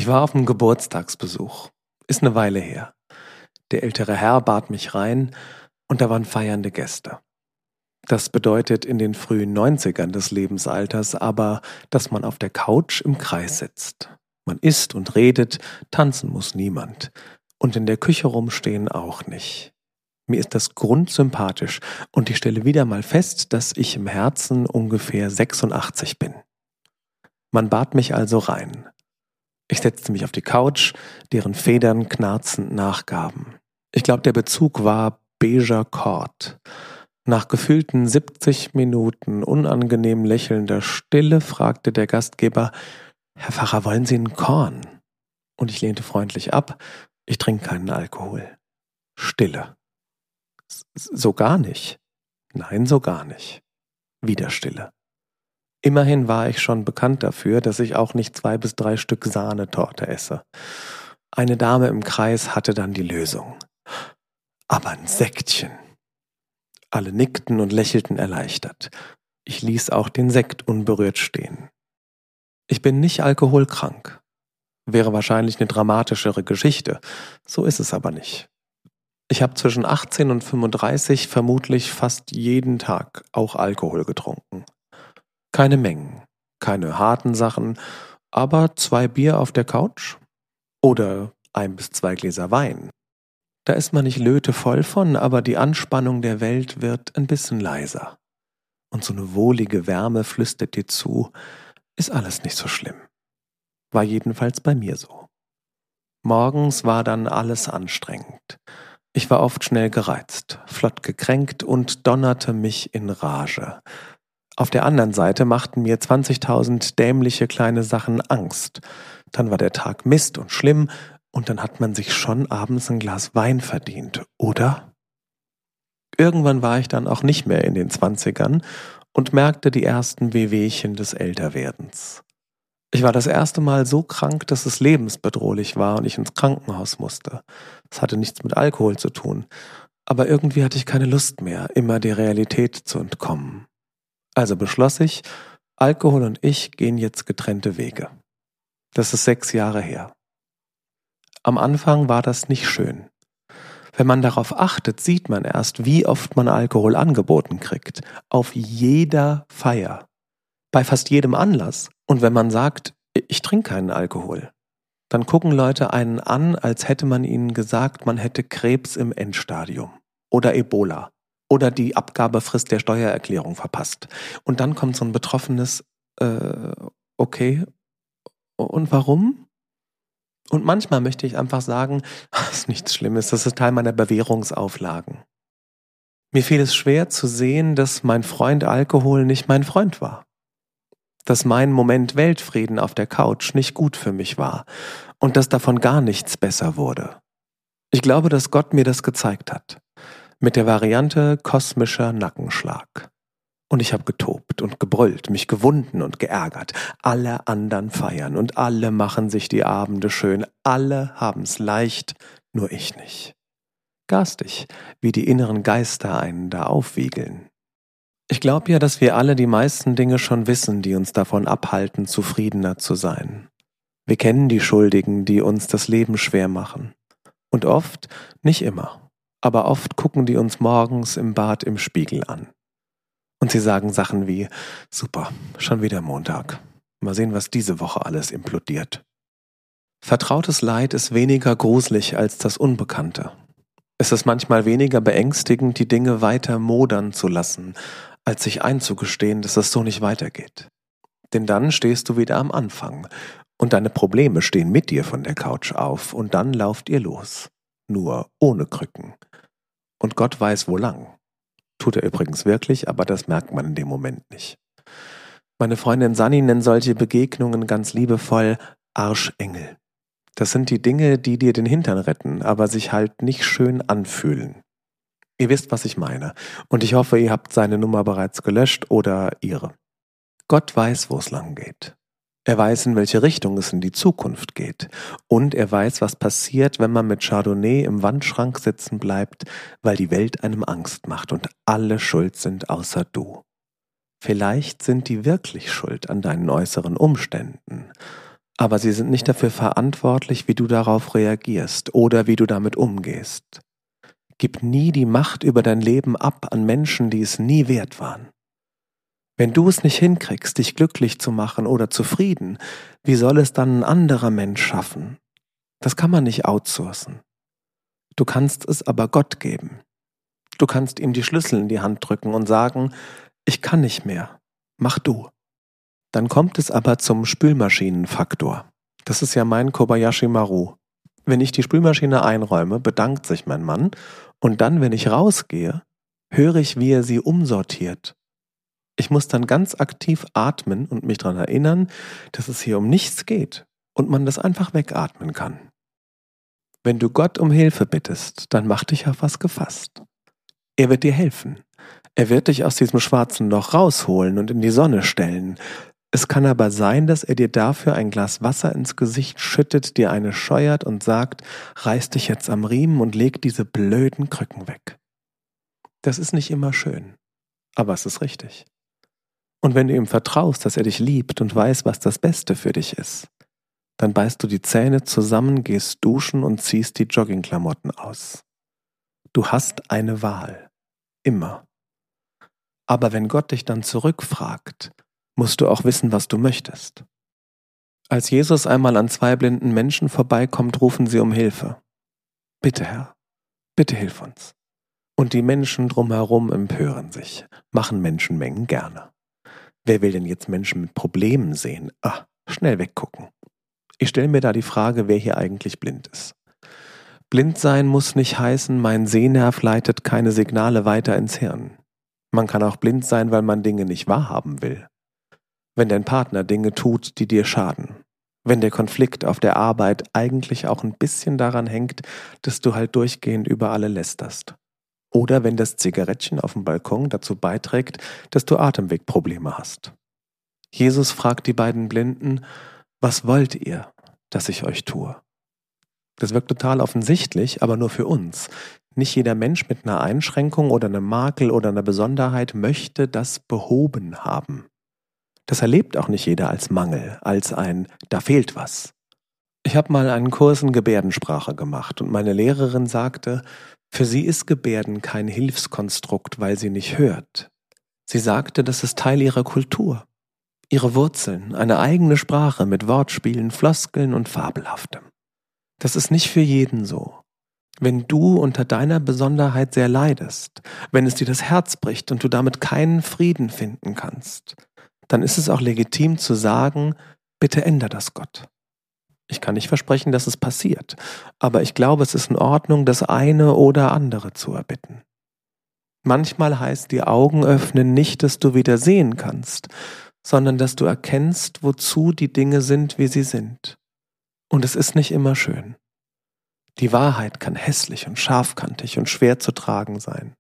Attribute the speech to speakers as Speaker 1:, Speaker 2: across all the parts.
Speaker 1: Ich war auf einem Geburtstagsbesuch. Ist eine Weile her. Der ältere Herr bat mich rein und da waren feiernde Gäste. Das bedeutet in den frühen 90ern des Lebensalters aber, dass man auf der Couch im Kreis sitzt. Man isst und redet, tanzen muss niemand. Und in der Küche rumstehen auch nicht. Mir ist das grundsympathisch und ich stelle wieder mal fest, dass ich im Herzen ungefähr 86 bin. Man bat mich also rein. Ich setzte mich auf die Couch, deren Federn knarzend nachgaben. Ich glaube, der Bezug war beiger Kord. Nach gefühlten 70 Minuten unangenehm lächelnder Stille fragte der Gastgeber: »Herr Pfarrer, wollen Sie ein Korn?« Und ich lehnte freundlich ab. Ich trinke keinen Alkohol. Stille. So gar nicht. Nein, so gar nicht. Wieder Stille. Immerhin war ich schon bekannt dafür, dass ich auch nicht 2 bis 3 Stück Sahnetorte esse. Eine Dame im Kreis hatte dann die Lösung. Aber ein Sektchen. Alle nickten und lächelten erleichtert. Ich ließ auch den Sekt unberührt stehen. Ich bin nicht alkoholkrank. Wäre wahrscheinlich eine dramatischere Geschichte. So ist es aber nicht. Ich habe zwischen 18 und 35 vermutlich fast jeden Tag auch Alkohol getrunken. Keine Mengen, keine harten Sachen, aber 2 Bier auf der Couch oder 1 bis 2 Gläser Wein. Da ist man nicht lötevoll von, aber die Anspannung der Welt wird ein bisschen leiser. Und so eine wohlige Wärme flüstert dir zu, ist alles nicht so schlimm. War jedenfalls bei mir so. Morgens war dann alles anstrengend. Ich war oft schnell gereizt, flott gekränkt und donnerte mich in Rage. Auf der anderen Seite machten mir 20.000 dämliche kleine Sachen Angst. Dann war der Tag Mist und schlimm und dann hat man sich schon abends ein Glas Wein verdient, oder? Irgendwann war ich dann auch nicht mehr in den 20ern und merkte die ersten Wehwehchen des Älterwerdens. Ich war das erste Mal so krank, dass es lebensbedrohlich war und ich ins Krankenhaus musste. Es hatte nichts mit Alkohol zu tun, aber irgendwie hatte ich keine Lust mehr, immer der Realität zu entkommen. Also beschloss ich, Alkohol und ich gehen jetzt getrennte Wege. Das ist 6 Jahre her. Am Anfang war das nicht schön. Wenn man darauf achtet, sieht man erst, wie oft man Alkohol angeboten kriegt. Auf jeder Feier. Bei fast jedem Anlass. Und wenn man sagt, ich trinke keinen Alkohol, dann gucken Leute einen an, als hätte man ihnen gesagt, man hätte Krebs im Endstadium. Oder Ebola. Oder die Abgabefrist der Steuererklärung verpasst. Und dann kommt so ein betroffenes, okay, und warum? Und manchmal möchte ich einfach sagen, das ist nichts Schlimmes, das ist Teil meiner Bewährungsauflagen. Mir fiel es schwer zu sehen, dass mein Freund Alkohol nicht mein Freund war. Dass mein Moment Weltfrieden auf der Couch nicht gut für mich war und dass davon gar nichts besser wurde. Ich glaube, dass Gott mir das gezeigt hat. Mit der Variante kosmischer Nackenschlag. Und ich habe getobt und gebrüllt, mich gewunden und geärgert. Alle anderen feiern und alle machen sich die Abende schön. Alle haben's leicht, nur ich nicht. Garstig, wie die inneren Geister einen da aufwiegeln. Ich glaube ja, dass wir alle die meisten Dinge schon wissen, die uns davon abhalten, zufriedener zu sein. Wir kennen die Schuldigen, die uns das Leben schwer machen. Und oft, nicht immer, aber oft gucken die uns morgens im Bad im Spiegel an. Und sie sagen Sachen wie, super, schon wieder Montag. Mal sehen, was diese Woche alles implodiert. Vertrautes Leid ist weniger gruselig als das Unbekannte. Es ist manchmal weniger beängstigend, die Dinge weiter modern zu lassen, als sich einzugestehen, dass es so nicht weitergeht. Denn dann stehst du wieder am Anfang und deine Probleme stehen mit dir von der Couch auf und dann lauft ihr los. Nur ohne Krücken. Und Gott weiß wo lang. Tut er übrigens wirklich, aber das merkt man in dem Moment nicht. Meine Freundin Sanni nennt solche Begegnungen ganz liebevoll Arschengel. Das sind die Dinge, die dir den Hintern retten, aber sich halt nicht schön anfühlen. Ihr wisst, was ich meine. Und ich hoffe, ihr habt seine Nummer bereits gelöscht oder ihre. Gott weiß, wo es lang geht. Er weiß, in welche Richtung es in die Zukunft geht. Und er weiß, was passiert, wenn man mit Chardonnay im Wandschrank sitzen bleibt, weil die Welt einem Angst macht und alle schuld sind außer du. Vielleicht sind die wirklich schuld an deinen äußeren Umständen. aber sie sind nicht dafür verantwortlich, wie du darauf reagierst oder wie du damit umgehst. Gib nie die Macht über dein Leben ab an Menschen, die es nie wert waren. Wenn du es nicht hinkriegst, dich glücklich zu machen oder zufrieden, wie soll es dann ein anderer Mensch schaffen? Das kann man nicht outsourcen. Du kannst es aber Gott geben. Du kannst ihm die Schlüssel in die Hand drücken und sagen, ich kann nicht mehr, mach du. Dann kommt es aber zum Spülmaschinenfaktor. Das ist ja mein Kobayashi Maru. Wenn ich die Spülmaschine einräume, bedankt sich mein Mann und dann, wenn ich rausgehe, höre ich, wie er sie umsortiert. Ich muss dann ganz aktiv atmen und mich daran erinnern, dass es hier um nichts geht und man das einfach wegatmen kann. Wenn du Gott um Hilfe bittest, dann mach dich auf was gefasst. Er wird dir helfen. Er wird dich aus diesem schwarzen Loch rausholen und in die Sonne stellen. Es kann aber sein, dass er dir dafür ein Glas Wasser ins Gesicht schüttet, dir eine scheuert und sagt, reiß dich jetzt am Riemen und leg diese blöden Krücken weg. Das ist nicht immer schön, aber es ist richtig. Und wenn du ihm vertraust, dass er dich liebt und weiß, was das Beste für dich ist, dann beißt du die Zähne zusammen, gehst duschen und ziehst die Joggingklamotten aus. Du hast eine Wahl. Immer. Aber wenn Gott dich dann zurückfragt, musst du auch wissen, was du möchtest. Als Jesus einmal an 2 blinden Menschen vorbeikommt, rufen sie um Hilfe. Bitte, Herr, bitte hilf uns. Und die Menschen drumherum empören sich, machen Menschenmengen gerne. Wer will denn jetzt Menschen mit Problemen sehen? Schnell weggucken. Ich stelle mir da die Frage, wer hier eigentlich blind ist. Blind sein muss nicht heißen, mein Sehnerv leitet keine Signale weiter ins Hirn. Man kann auch blind sein, weil man Dinge nicht wahrhaben will. Wenn dein Partner Dinge tut, die dir schaden. Wenn der Konflikt auf der Arbeit eigentlich auch ein bisschen daran hängt, dass du halt durchgehend über alle lästerst. Oder wenn das Zigarettchen auf dem Balkon dazu beiträgt, dass du Atemwegprobleme hast. Jesus fragt die beiden Blinden, was wollt ihr, dass ich euch tue? Das wirkt total offensichtlich, aber nur für uns. Nicht jeder Mensch mit einer Einschränkung oder einem Makel oder einer Besonderheit möchte das behoben haben. Das erlebt auch nicht jeder als Mangel, als ein da fehlt was. Ich habe mal einen Kurs in Gebärdensprache gemacht und meine Lehrerin sagte, für sie ist Gebärden kein Hilfskonstrukt, weil sie nicht hört. Sie sagte, das ist Teil ihrer Kultur, ihre Wurzeln, eine eigene Sprache mit Wortspielen, Floskeln und Fabelhaftem. Das ist nicht für jeden so. Wenn du unter deiner Besonderheit sehr leidest, wenn es dir das Herz bricht und du damit keinen Frieden finden kannst, dann ist es auch legitim zu sagen, bitte änder das, Gott. Ich kann nicht versprechen, dass es passiert, aber ich glaube, es ist in Ordnung, das eine oder andere zu erbitten. Manchmal heißt die Augen öffnen nicht, dass du wieder sehen kannst, sondern dass du erkennst, wozu die Dinge sind, wie sie sind. Und es ist nicht immer schön. Die Wahrheit kann hässlich und scharfkantig und schwer zu tragen sein.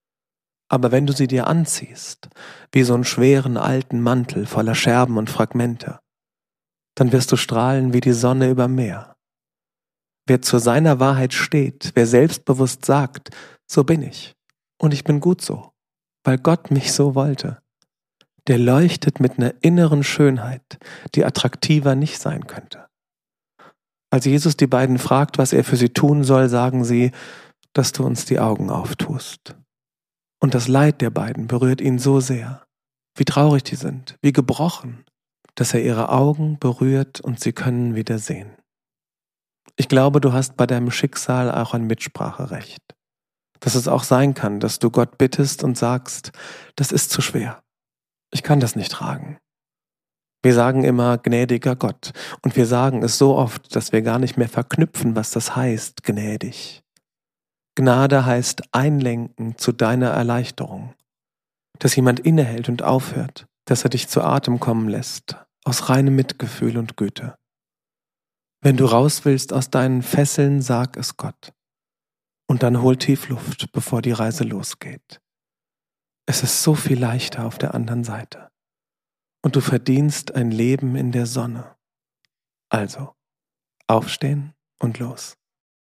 Speaker 1: Aber wenn du sie dir anziehst, wie so einen schweren alten Mantel voller Scherben und Fragmente, dann wirst du strahlen wie die Sonne über Meer. Wer zu seiner Wahrheit steht, wer selbstbewusst sagt, so bin ich und ich bin gut so, weil Gott mich so wollte, der leuchtet mit einer inneren Schönheit, die attraktiver nicht sein könnte. Als Jesus die beiden fragt, was er für sie tun soll, sagen sie, dass du uns die Augen auftust. Und das Leid der beiden berührt ihn so sehr, wie traurig die sind, wie gebrochen, dass er ihre Augen berührt und sie können wieder sehen. Ich glaube, du hast bei deinem Schicksal auch ein Mitspracherecht. Dass es auch sein kann, dass du Gott bittest und sagst, das ist zu schwer. Ich kann das nicht tragen. Wir sagen immer, gnädiger Gott. Und wir sagen es so oft, dass wir gar nicht mehr verknüpfen, was das heißt, gnädig. Gnade heißt einlenken zu deiner Erleichterung. Dass jemand innehält und aufhört, dass er dich zu Atem kommen lässt, aus reinem Mitgefühl und Güte. Wenn du raus willst aus deinen Fesseln, sag es Gott. Und dann hol tief Luft, bevor die Reise losgeht. Es ist so viel leichter auf der anderen Seite. Und du verdienst ein Leben in der Sonne. Also, aufstehen und los.